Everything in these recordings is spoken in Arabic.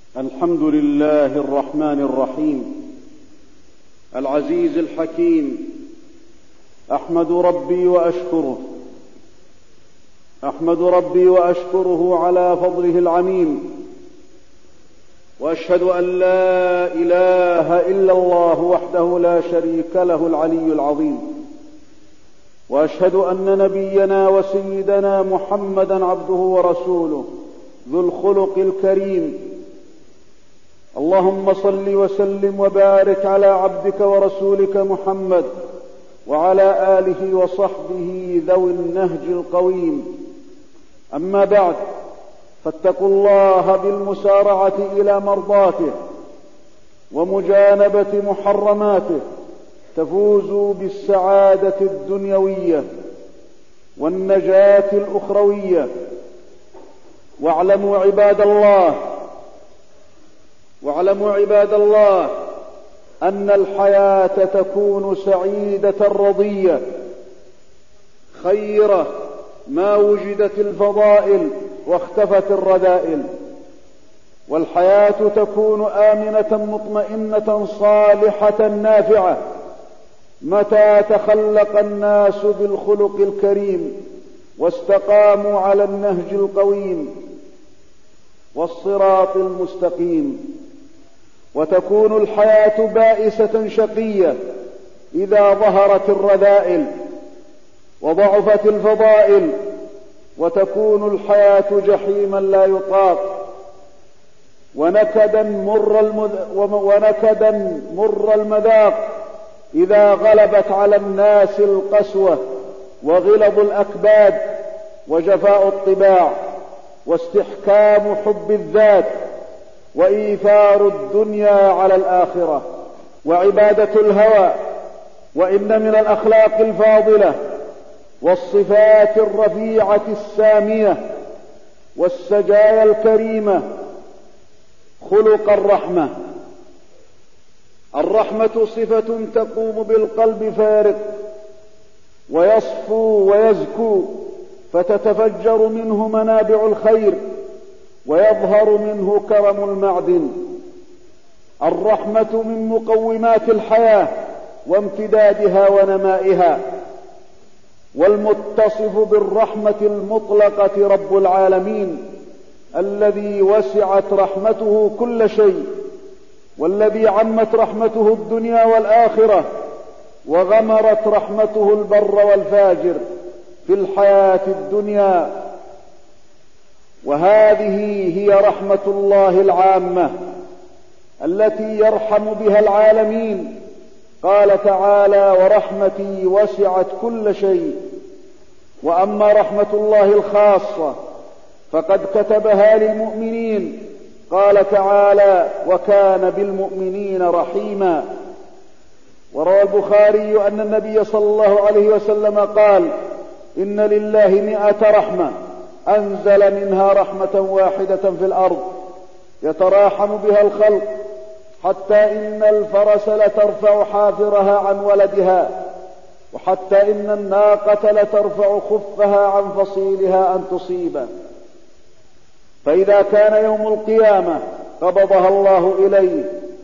الحمد لله الرحمن الرحيم العزيز الحكيم. أحمد ربي وأشكره على فضله العميم، وأشهد أن لا إله إلا الله وحده لا شريك له العلي العظيم، وأشهد أن نبينا وسيدنا محمدا عبده ورسوله ذو الخلق الكريم. اللهم صل وسلم وبارك على عبدك ورسولك محمد وعلى آله وصحبه ذوي النهج القويم. أما بعد، فاتقوا الله بالمسارعة إلى مرضاته ومجانبة محرماته تفوزوا بالسعادة الدنيوية والنجاة الأخروية. واعلموا عباد الله أن الحياة تكون سعيدة رضية خيرة ما وجدت الفضائل واختفت الرذائل، والحياة تكون آمنة مطمئنة صالحة نافعة متى تخلق الناس بالخلق الكريم واستقاموا على النهج القويم والصراط المستقيم. وتكون الحياة بائسة شقية إذا ظهرت الرذائل وضعفت الفضائل، وتكون الحياة جحيما لا يطاق ونكدا مر المذاق إذا غلبت على الناس القسوة وغلظ الأكباد وجفاء الطباع واستحكام حب الذات وإيثار الدنيا على الآخرة وعبادة الهوى. وإن من الأخلاق الفاضلة والصفات الرفيعة السامية والسجايا الكريمة خلق الرحمة. الرحمة صفة تقوم بالقلب فارق ويصفو ويزكو، فتتفجر منه منابع الخير ويظهر منه كرم المعدن. الرحمة من مقومات الحياة وامتدادها ونمائها، والمتصف بالرحمة المطلقة رب العالمين الذي وسعت رحمته كل شيء، والذي عمت رحمته الدنيا والآخرة، وغمرت رحمته البر والفاجر في الحياة الدنيا. وهذه هي رحمة الله العامة التي يرحم بها العالمين. قال تعالى: ورحمتي وسعت كل شيء. وأما رحمة الله الخاصة فقد كتبها للمؤمنين. قال تعالى: وكان بالمؤمنين رحيما. وروى البخاري أن النبي صلى الله عليه وسلم قال: إن لله 100 رحمة أنزل منها رحمة واحدة في الأرض يتراحم بها الخلق، حتى إن الفرس لترفع حافرها عن ولدها، وحتى إن الناقة لترفع خفها عن فصيلها أن تصيبه، فإذا كان يوم القيامة قبضها الله إليه.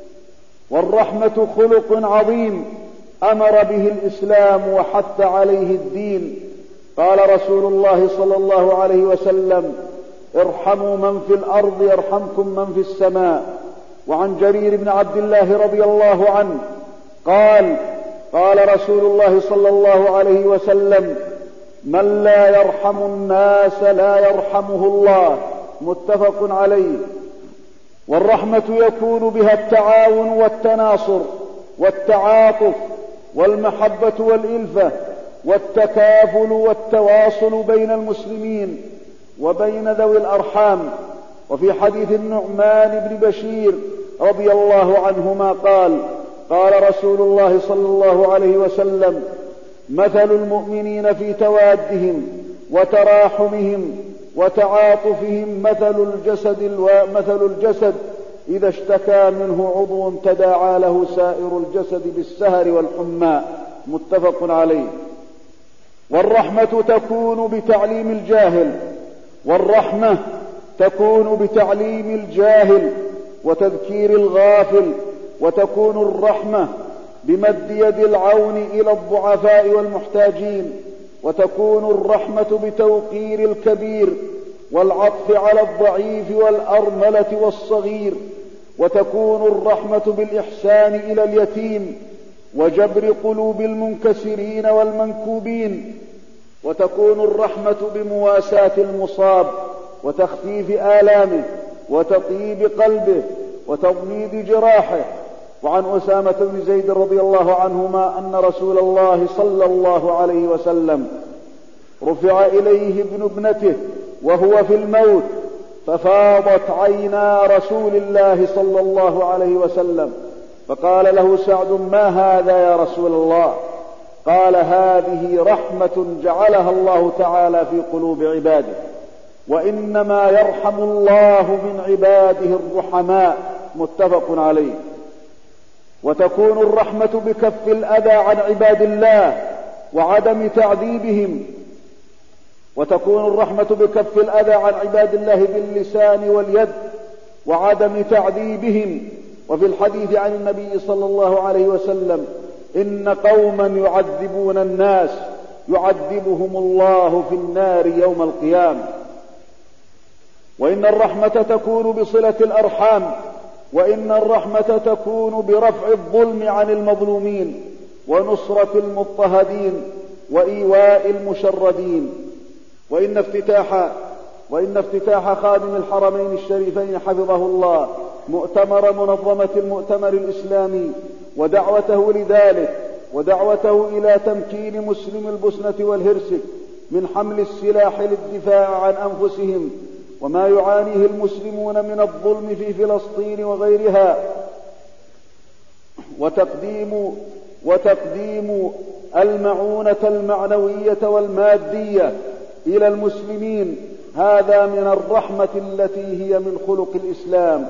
والرحمة خلق عظيم أمر به الإسلام وحث عليه الدين. قال رسول الله صلى الله عليه وسلم: ارحموا من في الأرض يرحمكم من في السماء. وعن جرير بن عبد الله رضي الله عنه قال: قال رسول الله صلى الله عليه وسلم: من لا يرحم الناس لا يرحمه الله. متفق عليه. والرحمة يكون بها التعاون والتناصر والتعاطف والمحبة والإلفة والتكافل والتواصل بين المسلمين وبين ذوي الأرحام. وفي حديث النعمان بن بشير رضي الله عنهما قال: قال رسول الله صلى الله عليه وسلم: مثل المؤمنين في توادهم وتراحمهم وتعاطفهم مثل الجسد إذا اشتكى منه عضو تداعى له سائر الجسد بالسهر والحمى. متفق عليه. والرحمة تكون بتعليم الجاهل، والرحمة تكون بتعليم الجاهل وتذكير الغافل، وتكون الرحمة بمد يد العون إلى الضعفاء والمحتاجين، وتكون الرحمة بتوقير الكبير والعطف على الضعيف والأرملة والصغير، وتكون الرحمة بالإحسان إلى اليتيم وجبر قلوب المنكسرين والمنكوبين، وتكون الرحمة بمواساة المصاب وتخفيف آلامه وتطيب قلبه وتضميد جراحه. وعن أسامة بن زيد رضي الله عنهما أن رسول الله صلى الله عليه وسلم رفع إليه ابن ابنته وهو في الموت، ففاضت عينا رسول الله صلى الله عليه وسلم، فقال له سعد: ما هذا يا رسول الله؟ قال: هذه رحمة جعلها الله تعالى في قلوب عباده، وإنما يرحم الله من عباده الرحماء. متفق عليه. وتكون الرحمة بكف الأذى عن عباد الله وعدم تعذيبهم، وتكون الرحمة بكف الأذى عن عباد الله باللسان واليد وعدم تعذيبهم. وفي الحديث عن النبي صلى الله عليه وسلم: إن قوما يعذبون الناس يعذبهم الله في النار يوم القيامة. وإن الرحمة تكون بصلة الأرحام، وإن الرحمة تكون برفع الظلم عن المظلومين ونصرة المضطهدين وإيواء المشردين. وإن افتتاح خادم الحرمين الشريفين حفظه الله مؤتمر منظمة المؤتمر الإسلامي ودعوته لذلك، ودعوته إلى تمكين مسلم البوسنة والهرسك من حمل السلاح للدفاع عن أنفسهم وما يعانيه المسلمون من الظلم في فلسطين وغيرها، وتقديم المعونة المعنوية والمادية إلى المسلمين. هذا من الرحمة التي هي من خلق الإسلام.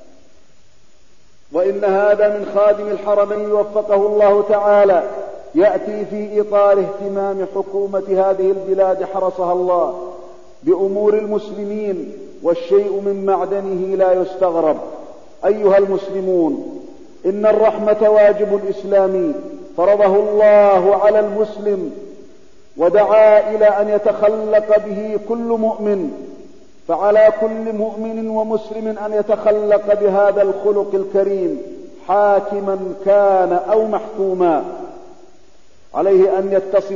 وإن هذا من خادم الحرمين وفقه الله تعالى يأتي في إطار اهتمام حكومة هذه البلاد حرسها الله بأمور المسلمين، والشيء من معدنه لا يستغرب. أيها المسلمون، إن الرحمة واجب إسلامي فرضه الله على المسلم، ودعا إلى أن يتخلق به كل مؤمن، فعلى كل مؤمن ومسلم أن يتخلق بهذا الخلق الكريم، حاكما كان أو محكوما. عليه أن يتصف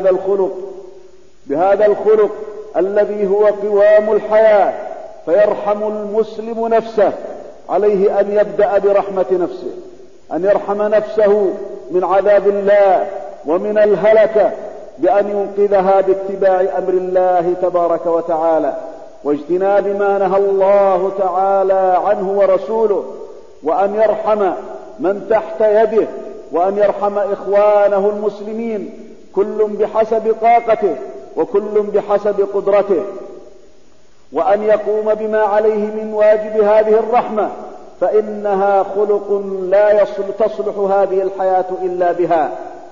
بهذا الخلق الذي هو قوام الحياة، فيرحم المسلم نفسه. عليه أن يبدأ برحمة نفسه، أن يرحم نفسه من عذاب الله ومن الهلكة بأن ينقذها باتباع أمر الله تبارك وتعالى واجتناب ما نهى الله تعالى عنه ورسوله، وأن يرحم من تحت يده، وأن يرحم إخوانه المسلمين، كل بحسب طاقته وكل بحسب قدرته، وأن يقوم بما عليه من واجب هذه الرحمة، فإنها خلق لا تصلح هذه الحياة إلا بها.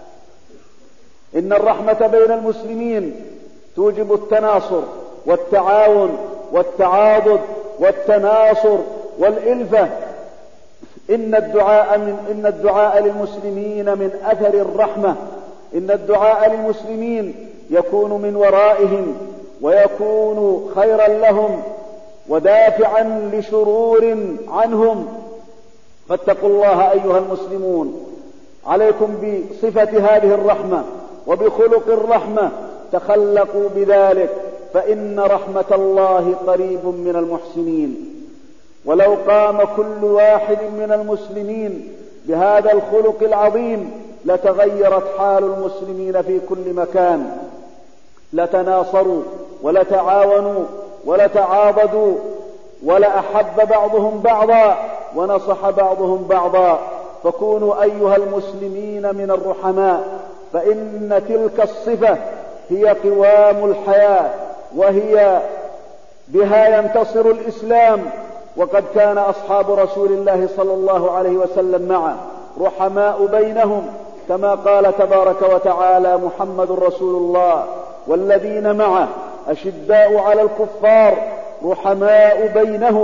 إن الرحمة بين المسلمين توجب التناصر والتعاون والتعاضد والتناصر والإلفة. إن الدعاء للمسلمين من أثر الرحمة. إن الدعاء للمسلمين يكون من ورائهم ويكون خيرا لهم ودافعا لشرور عنهم. فاتقوا الله أيها المسلمون، عليكم بصفة هذه الرحمة وبخلق الرحمة، تخلقوا بذلك، فإن رحمة الله قريب من المحسنين. ولو قام كل واحد من المسلمين بهذا الخلق العظيم لتغيرت حال المسلمين في كل مكان، لتناصروا ولتعاونوا ولتعاضدوا، ولأحب بعضهم بعضا ونصح بعضهم بعضا. فكونوا أيها المسلمين من الرحماء، فإن تلك الصفة هي قوام الحياة، وهي بها ينتصر الإسلام. وقد كان أصحاب رسول الله صلى الله عليه وسلم معه رحماء بينهم، كما قال تبارك وتعالى: محمد رسول الله والذين معه أشداء على الكفار رحماء بينهم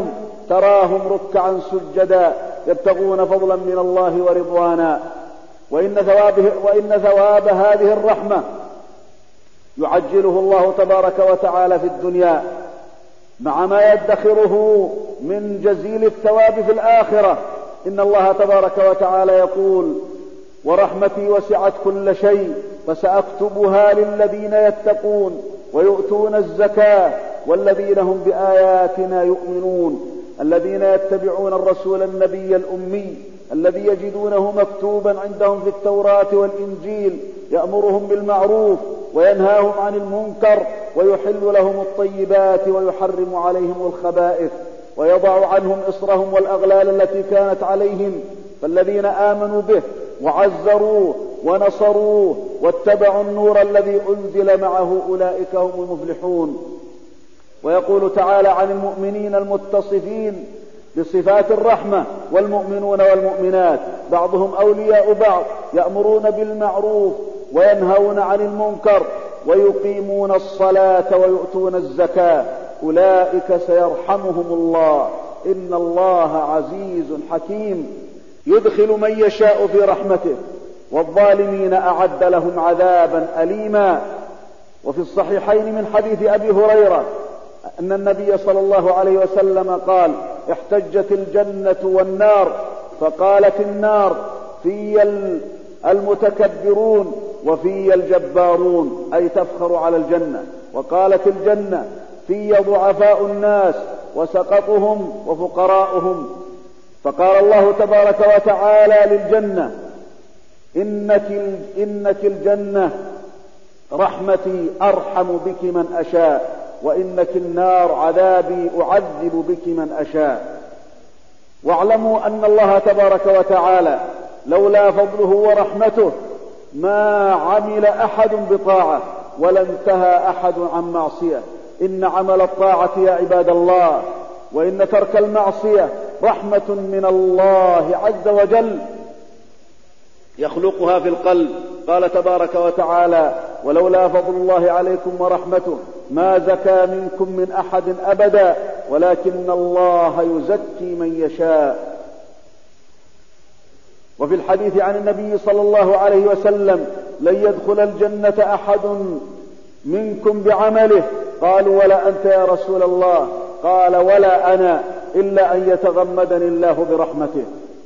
تراهم ركعا سجدا يبتغون فضلا من الله ورضوانا. وإن ثواب هذه الرحمة يعجله الله تبارك وتعالى في الدنيا مع ما يدخره من جزيل الثواب في الآخرة. إن الله تبارك وتعالى يقول: ورحمتي وسعت كل شيء فسأكتبها للذين يتقون ويؤتون الزكاة والذين هم بآياتنا يؤمنون الذين يتبعون الرسول النبي الأمي الذي يجدونه مكتوبا عندهم في التوراة والإنجيل يأمرهم بالمعروف وينهاهم عن المنكر ويحل لهم الطيبات ويحرم عليهم الخبائث ويضع عنهم إصرهم والأغلال التي كانت عليهم. فالذين آمنوا به وعزروه ونصروه واتبعوا النور الذي أنزل معه أولئك هم المفلحون. ويقول تعالى عن المؤمنين المتصفين بصفات الرحمة: والمؤمنون والمؤمنات بعضهم أولياء بعض يأمرون بالمعروف وينهون عن المنكر ويقيمون الصلاة ويؤتون الزكاة أولئك سيرحمهم الله إن الله عزيز حكيم يدخل من يشاء في رحمته والظالمين أعد لهم عذابا أليما. وفي الصحيحين من حديث أبي هريرة أن النبي صلى الله عليه وسلم قال: احتجت الجنة والنار فقالت النار: في المتكبرون وفي الجبارون، أي تفخر على الجنة. وقالت الجنة: في ضعفاء الناس وسقطهم وفقراؤهم. فقال الله تبارك وتعالى للجنة: إنك الجنة رحمتي أرحم بك من أشاء، وإنك النار عذابي أعذب بك من أشاء. واعلموا أن الله تبارك وتعالى لولا فضله ورحمته ما عمل أحد بطاعة ولا انتهى أحد عن معصية. إن عمل الطاعة يا عباد الله وإن ترك المعصية رحمة من الله عز وجل يخلقها في القلب. قال تبارك وتعالى: ولولا فضل الله عليكم ورحمته ما زكى منكم من أحد أبدا ولكن الله يزكي من يشاء. وفي الحديث عن النبي صلى الله عليه وسلم: لن يدخل الجنة أحد منكم بعمله. قالوا: ولا أنت يا رسول الله؟ قال: ولا أنا إلا أن يتغمدني الله برحمته.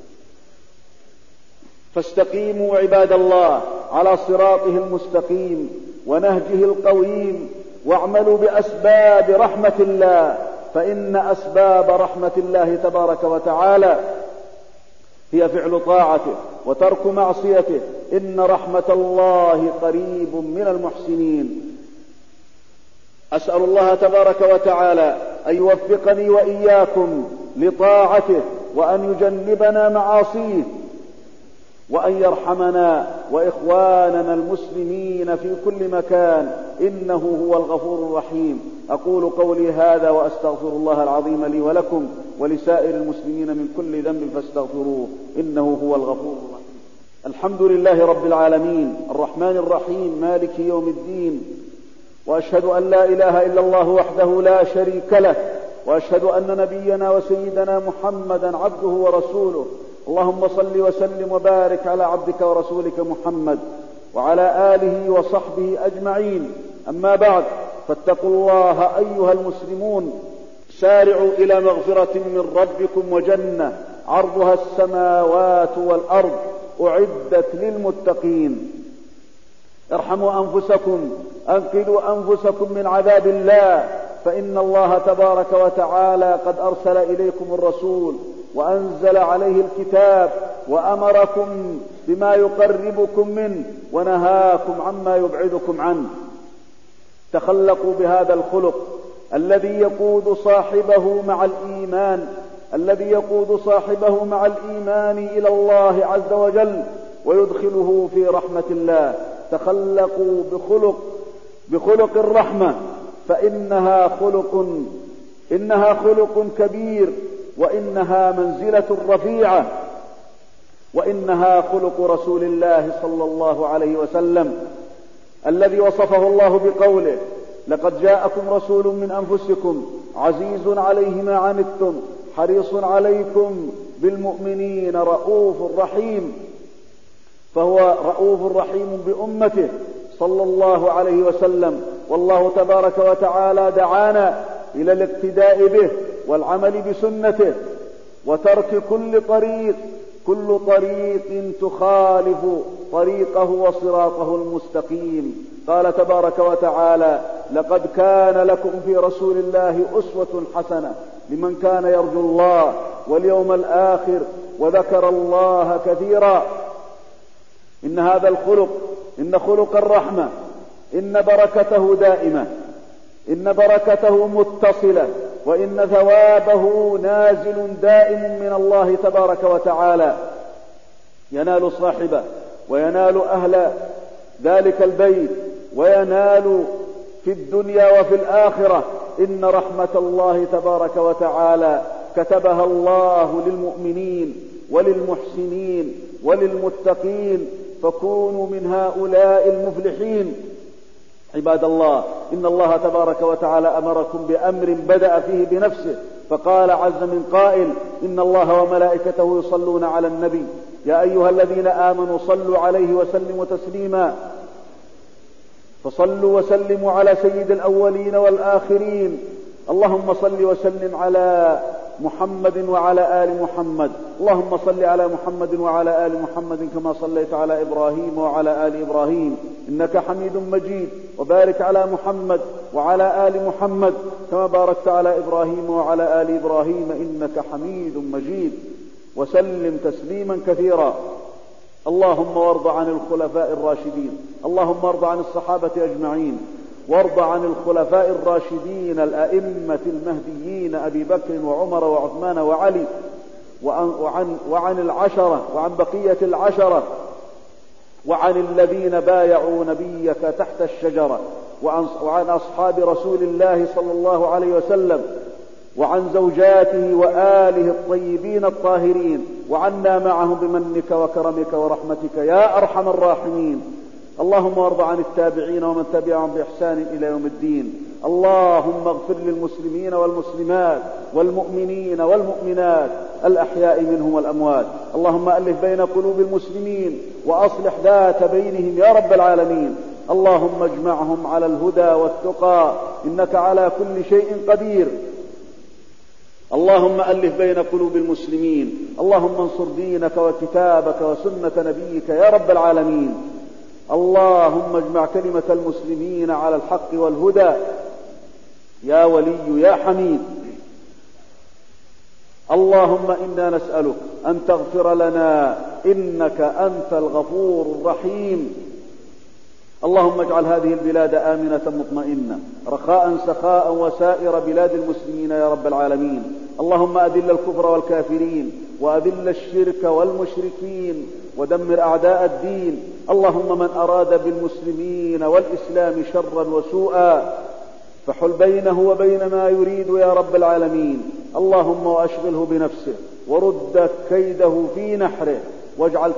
فاستقيموا عباد الله على صراطه المستقيم ونهجه القويم واعملوا بأسباب رحمة الله، فإن أسباب رحمة الله تبارك وتعالى هي فعل طاعته وترك معصيته. إن رحمة الله قريب من المحسنين. أسأل الله تبارك وتعالى أن يوفقني وإياكم لطاعته وأن يجنبنا معاصيه وأن يرحمنا وإخواننا المسلمين في كل مكان إنه هو الغفور الرحيم. أقول قولي هذا وأستغفر الله العظيم لي ولكم ولسائر المسلمين من كل ذنب فاستغفروه إنه هو الغفور الرحيم. الحمد لله رب العالمين الرحمن الرحيم مالك يوم الدين، وأشهد أن لا إله إلا الله وحده لا شريك له، وأشهد أن نبينا وسيدنا محمدا عبده ورسوله. اللهم صل وسلم وبارك على عبدك ورسولك محمد وعلى آله وصحبه أجمعين. أما بعد، فاتقوا الله أيها المسلمون، سارعوا إلى مغفرة من ربكم وجنة عرضها السماوات والأرض أعدت للمتقين. ارحموا أنفسكم، أنقذوا أنفسكم من عذاب الله، فإن الله تبارك وتعالى قد أرسل إليكم الرسول وأنزل عليه الكتاب وأمركم بما يقربكم منه ونهاكم عما يبعدكم عنه. تخلقوا بهذا الخلق الذي يقود صاحبه مع الإيمان إلى الله عز وجل ويدخله في رحمة الله. تخلقوا بخلق الرحمة، فإنها خلق كبير، وإنها منزلة رفيعة، وإنها خلق رسول الله صلى الله عليه وسلم الذي وصفه الله بقوله: لقد جاءكم رسول من أنفسكم عزيز عليه ما عنتم حريص عليكم بالمؤمنين رؤوف رحيم، فهو رؤوف رحيم بأمته صلى الله عليه وسلم. والله تبارك وتعالى دعانا إلى الاقتداء به والعمل بسنته وترك كل طريق تخالف طريقه وصراطه المستقيم. قال تبارك وتعالى: لقد كان لكم في رسول الله أسوة حسنة لمن كان يرجو الله واليوم الآخر وذكر الله كثيرا. إن هذا الخلق، إن خلق الرحمة، إن بركته دائمة، إن بركته متصلة، وإن ثوابه نازل دائم من الله تبارك وتعالى، ينال صاحبه وينال أهل ذلك البيت وينال في الدنيا وفي الآخرة. إن رحمة الله تبارك وتعالى كتبها الله للمؤمنين وللمحسنين وللمتقين، فكونوا من هؤلاء المفلحين. عباد الله، إن الله تبارك وتعالى أمركم بأمر بدأ فيه بنفسه، فقال عز من قائل: إن الله وملائكته يصلون على النبي يا أيها الذين آمنوا صلوا عليه وسلموا تسليما. فصلوا وسلموا على سيد الأولين والآخرين. اللهم صل وسلم على محمد وعلى آل محمد. اللهم صل على محمد وعلى آل محمد كما صليت على إبراهيم وعلى آل إبراهيم إنك حميد مجيد، وبارك على محمد وعلى آل محمد كما باركت على إبراهيم وعلى آل إبراهيم إنك حميد مجيد، وسلم تسليما كثيرا. اللهم وارض عن الخلفاء الراشدين، اللهم وارض عن الصحابة أجمعين، وارض عن الخلفاء الراشدين الأئمة المهديين أبي بكر وعمر وعثمان وعلي، وعن العشرة، وعن بقية العشرة، وعن الذين بايعوا نبيك تحت الشجرة، وعن أصحاب رسول الله صلى الله عليه وسلم، وعن زوجاته وآله الطيبين الطاهرين، وعنا معهم بمنك وكرمك ورحمتك يا أرحم الراحمين. اللهم وارض عن التابعين ومن تبعهم بإحسان إلى يوم الدين. اللهم اغفر للمسلمين والمسلمات والمؤمنين والمؤمنات الأحياء منهم والأموات. اللهم ألف بين قلوب المسلمين وأصلح ذات بينهم يا رب العالمين. اللهم اجمعهم على الهدى والتقى إنك على كل شيء قدير. اللهم ألف بين قلوب المسلمين. اللهم انصر دينك وكتابك وسنة نبيك يا رب العالمين. اللهم اجمع كلمة المسلمين على الحق والهدى يا ولي يا حميد. اللهم إنا نسألك أن تغفر لنا إنك أنت الغفور الرحيم. اللهم اجعل هذه البلاد آمنة مطمئنة رخاء سخاء وسائر بلاد المسلمين يا رب العالمين. اللهم أذل الكفر والكافرين وأذل الشرك والمشركين ودمر أعداء الدين. اللهم من أراد بالمسلمين والإسلام شرا وسوءا فحل بينه وبين ما يريد يا رب العالمين. اللهم وأشغله بنفسه ورد كيده في نحره واجعل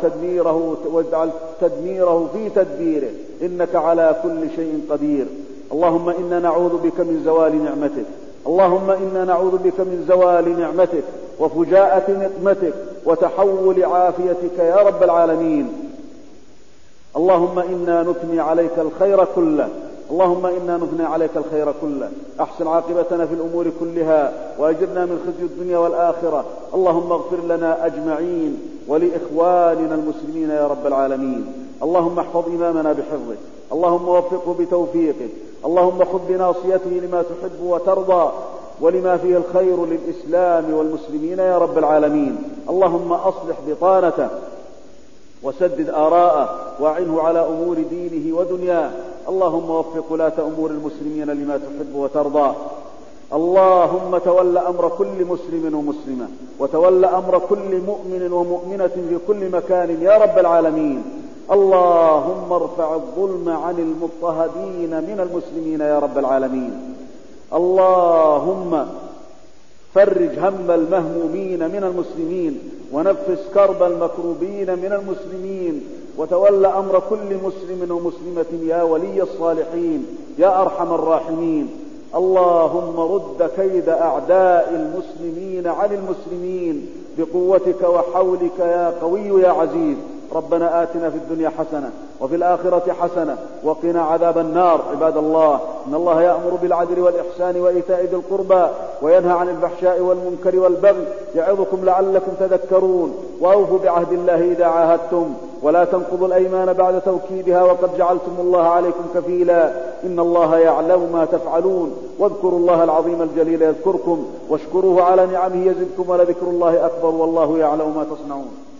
تدميره في تدبيره إنك على كل شيء قدير. اللهم إنا نعوذ بك من زوال نعمتك. اللهم إنا نعوذ بك من زوال نعمتك وفجاءة نقمتك وتحول عافيتك يا رب العالمين. اللهم إنا نثني عليك الخير كله. اللهم إنا نثني عليك الخير كله. أحسن عاقبتنا في الأمور كلها وأجرنا من خزي الدنيا والآخرة. اللهم اغفر لنا أجمعين ولإخواننا المسلمين يا رب العالمين. اللهم احفظ إمامنا بحفظك. اللهم وفقه بتوفيقك. اللهم خذ بناصيته لما تحب وترضى ولما فيه الخير للإسلام والمسلمين يا رب العالمين. اللهم أصلح بطانته وسدد آراءه وأعنه على أمور دينه ودنياه. اللهم وفق ولاة أمور المسلمين لما تحب وترضى. اللهم تول أمر كل مسلم ومسلمة وتول أمر كل مؤمن ومؤمنة في كل مكان يا رب العالمين. اللهم ارفع الظلم عن المضطهدين من المسلمين يا رب العالمين. اللهم فرج هم المهمومين من المسلمين ونفس كرب المكروبين من المسلمين وتول أمر كل مسلم ومسلمة يا ولي الصالحين يا أرحم الراحمين. اللهم رد كيد أعداء المسلمين عن المسلمين بقوتك وحولك يا قوي يا عزيز. ربنا آتنا في الدنيا حسنة وفي الآخرة حسنة وقنا عذاب النار. عباد الله، إن الله يأمر بالعدل والإحسان وإيتاء ذي القربى وينهى عن الفحشاء والمنكر والبغي يعظكم لعلكم تذكرون. وأوفوا بعهد الله إذا عاهدتم ولا تنقضوا الأيمان بعد توكيدها وقد جعلتم الله عليكم كفيلا. إن الله يعلم ما تفعلون. واذكروا الله العظيم الجليل يذكركم واشكروه على نعمه يزدكم ولذكر الله أكبر والله يعلم ما تصنعون.